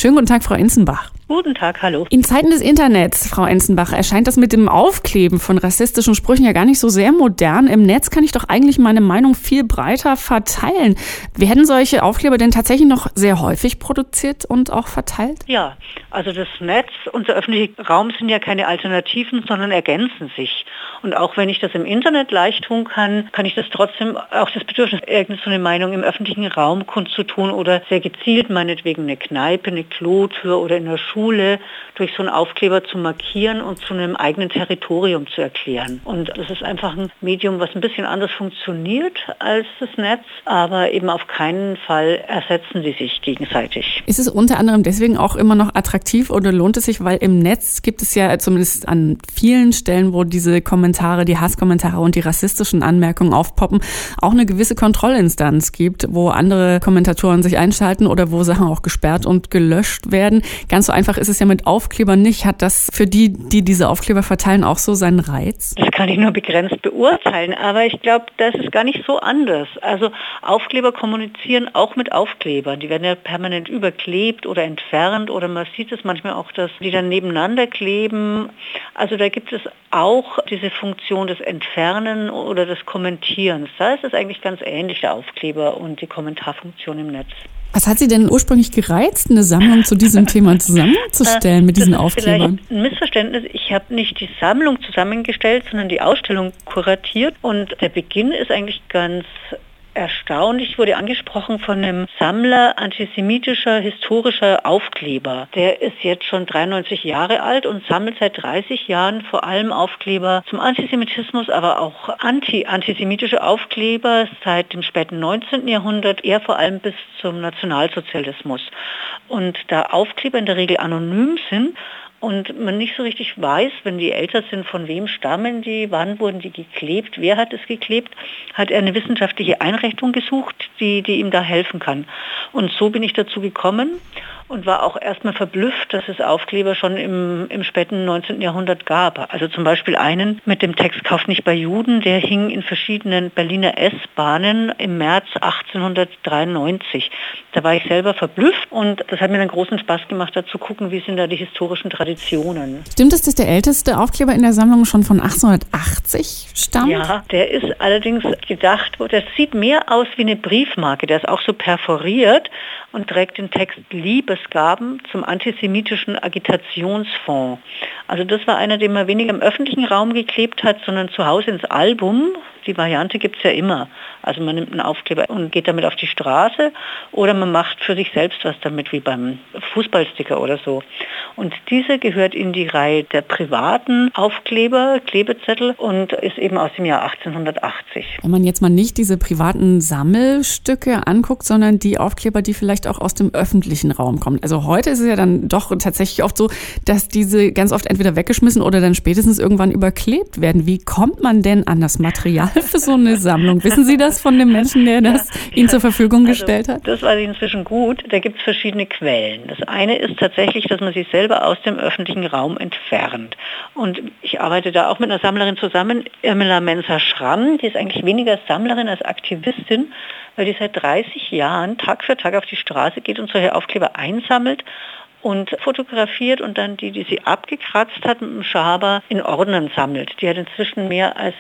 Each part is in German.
Schönen guten Tag, Frau Enzenbach. Guten Tag, hallo. In Zeiten des Internets, Frau Enzenbach, erscheint das mit dem Aufkleben von rassistischen Sprüchen ja gar nicht so sehr modern. Im Netz kann ich doch eigentlich meine Meinung viel breiter verteilen. Werden solche Aufkleber denn tatsächlich noch sehr häufig produziert und auch verteilt? Ja, also das Netz und der öffentliche Raum sind ja keine Alternativen, sondern ergänzen sich. Und auch wenn ich das im Internet leicht tun kann, kann ich das trotzdem auch das Bedürfnis, irgendeine so eine Meinung im öffentlichen Raum kundzutun oder sehr gezielt, meinetwegen eine Kneipe, eine Klotür oder in der Schule durch so einen Aufkleber zu markieren und zu einem eigenen Territorium zu erklären. Und das ist einfach ein Medium, was ein bisschen anders funktioniert als das Netz, aber eben auf keinen Fall ersetzen sie sich gegenseitig. Ist es unter anderem deswegen auch immer noch attraktiv oder lohnt es sich, weil im Netz gibt es ja zumindest an vielen Stellen, wo diese Kommentare, die Hasskommentare und die rassistischen Anmerkungen aufpoppen, auch eine gewisse Kontrollinstanz gibt, wo andere Kommentatoren sich einschalten oder wo Sachen auch gesperrt und gelöscht werden. Ganz so einfach ist es ja mit Aufklebern nicht. Hat das für die diese Aufkleber verteilen, auch so seinen Reiz? Das kann ich nur begrenzt beurteilen, aber ich glaube, das ist gar nicht so anders. Also Aufkleber kommunizieren auch mit Aufklebern. Die werden ja permanent überklebt oder entfernt oder man sieht es manchmal auch, dass die dann nebeneinander kleben. Also da gibt es auch diese Funktion des Entfernen oder des Kommentierens. Da ist es eigentlich ganz ähnlich, der Aufkleber und die Kommentarfunktion im Netz. Was hat Sie denn ursprünglich gereizt, eine Sammlung zu diesem Thema zusammenzustellen mit diesen Aufklebern? Vielleicht ein Missverständnis. Ich habe nicht die Sammlung zusammengestellt, sondern die Ausstellung kuratiert. Und der Beginn ist eigentlich ganz erstaunlich. Ich wurde angesprochen von einem Sammler antisemitischer, historischer Aufkleber. Der ist jetzt schon 93 Jahre alt und sammelt seit 30 Jahren vor allem Aufkleber zum Antisemitismus, aber auch antisemitische Aufkleber seit dem späten 19. Jahrhundert, eher vor allem bis zum Nationalsozialismus. Und da Aufkleber in der Regel anonym sind, und man nicht so richtig weiß, wenn die älter sind, von wem stammen die, wann wurden die geklebt, wer hat es geklebt, hat er eine wissenschaftliche Einrichtung gesucht, die ihm da helfen kann. Und so bin ich dazu gekommen und war auch erstmal verblüfft, dass es Aufkleber schon im späten 19. Jahrhundert gab. Also zum Beispiel einen mit dem Text "Kauf nicht bei Juden", der hing in verschiedenen Berliner S-Bahnen im März 1893. Da war ich selber verblüfft und das hat mir dann großen Spaß gemacht, da zu gucken, wie sind da die historischen Traditionen. Stimmt es, dass der älteste Aufkleber in der Sammlung schon von 1880 stammt? Ja, der ist allerdings gedacht, der sieht mehr aus wie eine Briefmarke, der ist auch so perforiert und trägt den Text "Liebesgaben zum antisemitischen Agitationsfonds". Also das war einer, den man weniger im öffentlichen Raum geklebt hat, sondern zu Hause ins Album. Die Variante gibt es ja immer. Also man nimmt einen Aufkleber und geht damit auf die Straße oder man macht für sich selbst was damit, wie beim Fußballsticker oder so. Und dieser gehört in die Reihe der privaten Aufkleber, Klebezettel und ist eben aus dem Jahr 1880. Wenn man jetzt mal nicht diese privaten Sammelstücke anguckt, sondern die Aufkleber, die vielleicht auch aus dem öffentlichen Raum kommen. Also heute ist es ja dann doch tatsächlich oft so, dass diese ganz oft entweder weggeschmissen oder dann spätestens irgendwann überklebt werden. Wie kommt man denn an das Material für so eine Sammlung? Wissen Sie das von dem Menschen, der das Ihnen zur Verfügung gestellt hat? Das weiß ich inzwischen gut. Da gibt es verschiedene Quellen. Das eine ist tatsächlich, dass man sich selber aus dem öffentlichen Raum entfernt. Und ich arbeite da auch mit einer Sammlerin zusammen, Irmela Menzer-Schramm. Die ist eigentlich weniger Sammlerin als Aktivistin, weil die seit 30 Jahren Tag für Tag auf die Straße geht und solche Aufkleber einsammelt und fotografiert und dann die sie abgekratzt hat mit dem Schaber, in Ordnern sammelt. Die hat inzwischen mehr als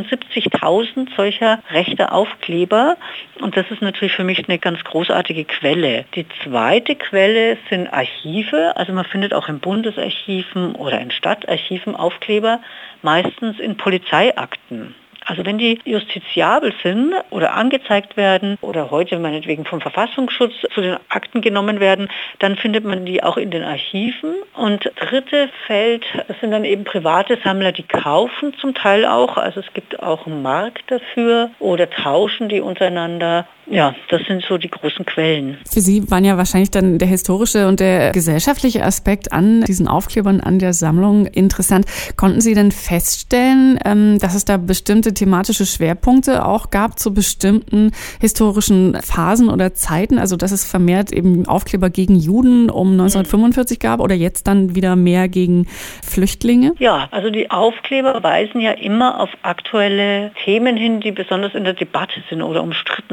75.000 solcher rechter Aufkleber und das ist natürlich für mich eine ganz großartige Quelle. Die zweite Quelle sind Archive, also man findet auch in Bundesarchiven oder in Stadtarchiven Aufkleber, meistens in Polizeiakten. Also wenn die justiziabel sind oder angezeigt werden oder heute meinetwegen vom Verfassungsschutz zu den Akten genommen werden, dann findet man die auch in den Archiven. Und dritte Feld, das sind dann eben private Sammler, die kaufen zum Teil auch. Also es gibt auch einen Markt dafür oder tauschen die untereinander. Ja, das sind so die großen Quellen. Für Sie waren ja wahrscheinlich dann der historische und der gesellschaftliche Aspekt an diesen Aufklebern, an der Sammlung interessant. Konnten Sie denn feststellen, dass es da bestimmte thematische Schwerpunkte auch gab zu bestimmten historischen Phasen oder Zeiten? Also dass es vermehrt eben Aufkleber gegen Juden um 1945 gab oder jetzt dann wieder mehr gegen Flüchtlinge? Ja, also die Aufkleber weisen ja immer auf aktuelle Themen hin, die besonders in der Debatte sind oder umstritten sind. Also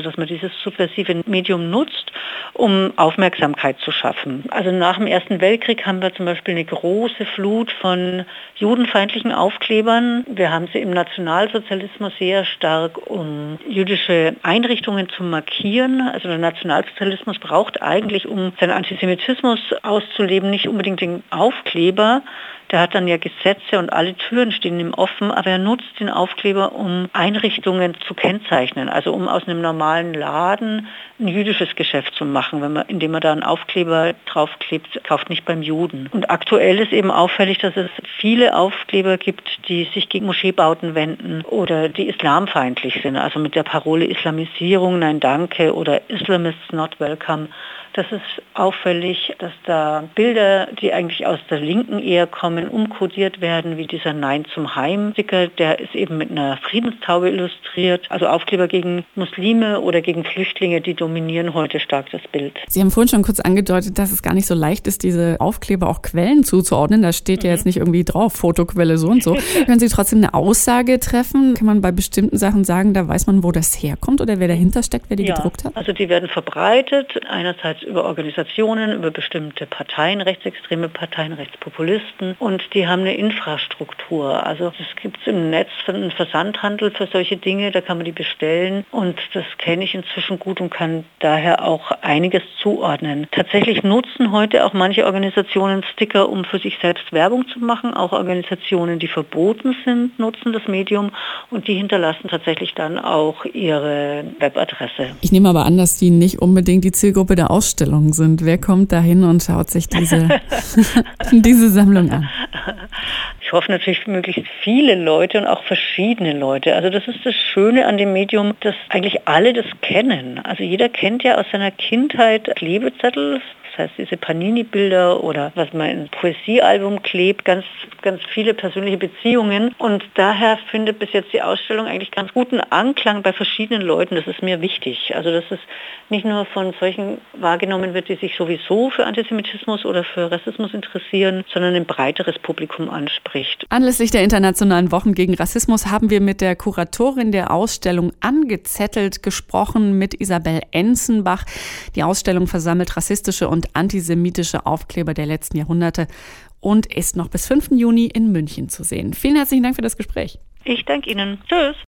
also dass man dieses subversive Medium nutzt, um Aufmerksamkeit zu schaffen. Also nach dem Ersten Weltkrieg haben wir zum Beispiel eine große Flut von judenfeindlichen Aufklebern. Wir haben sie im Nationalsozialismus sehr stark, um jüdische Einrichtungen zu markieren. Also der Nationalsozialismus braucht eigentlich, um seinen Antisemitismus auszuleben, nicht unbedingt den Aufkleber. Der hat dann ja Gesetze und alle Türen stehen ihm offen, aber er nutzt den Aufkleber, um Einrichtungen zu kennzeichnen, also um aus einem normalen Laden ein jüdisches Geschäft zu machen, indem man da einen Aufkleber draufklebt, kauft nicht beim Juden. Und aktuell ist eben auffällig, dass es viele Aufkleber gibt, die sich gegen Moscheebauten wenden oder die islamfeindlich sind, also mit der Parole Islamisierung, nein danke oder Islamists not welcome. Das ist auffällig, dass da Bilder, die eigentlich aus der Linken eher kommen, umkodiert werden, wie dieser Nein zum Heim-Sticker, der ist eben mit einer Friedenstaube illustriert. Also Aufkleber gegen Muslime oder gegen Flüchtlinge, die dominieren heute stark das Bild. Sie haben vorhin schon kurz angedeutet, dass es gar nicht so leicht ist, diese Aufkleber auch Quellen zuzuordnen. Da steht ja jetzt nicht irgendwie drauf, Fotoquelle so und so. Können Sie trotzdem eine Aussage treffen? Kann man bei bestimmten Sachen sagen, da weiß man, wo das herkommt oder wer dahinter steckt, wer die gedruckt hat? Also die werden verbreitet, einerseits über Organisationen, über bestimmte Parteien, rechtsextreme Parteien, Rechtspopulisten, und die haben eine Infrastruktur. Also es gibt im Netz einen Versandhandel für solche Dinge, da kann man die bestellen und das kenne ich inzwischen gut und kann daher auch einiges zuordnen. Tatsächlich nutzen heute auch manche Organisationen Sticker, um für sich selbst Werbung zu machen. Auch Organisationen, die verboten sind, nutzen das Medium und die hinterlassen tatsächlich dann auch ihre Webadresse. Ich nehme aber an, dass die nicht unbedingt die Zielgruppe der Ausstellung sind. Wer kommt da hin und schaut sich diese Sammlung an? Ich hoffe natürlich möglichst viele Leute und auch verschiedene Leute. Also das ist das Schöne an dem Medium, dass eigentlich alle das kennen. Also jeder kennt ja aus seiner Kindheit Klebezettel. Das heißt, diese Panini-Bilder oder was man in ein Poesiealbum klebt, ganz, ganz viele persönliche Beziehungen. Und daher findet bis jetzt die Ausstellung eigentlich ganz guten Anklang bei verschiedenen Leuten. Das ist mir wichtig. Also dass es nicht nur von solchen wahrgenommen wird, die sich sowieso für Antisemitismus oder für Rassismus interessieren, sondern ein breiteres Publikum anspricht. Anlässlich der Internationalen Wochen gegen Rassismus haben wir mit der Kuratorin der Ausstellung Angezettelt gesprochen, mit Isabel Enzenbach. Die Ausstellung versammelt rassistische und antisemitische Aufkleber der letzten Jahrhunderte und ist noch bis 5. Juni in München zu sehen. Vielen herzlichen Dank für das Gespräch. Ich danke Ihnen. Tschüss.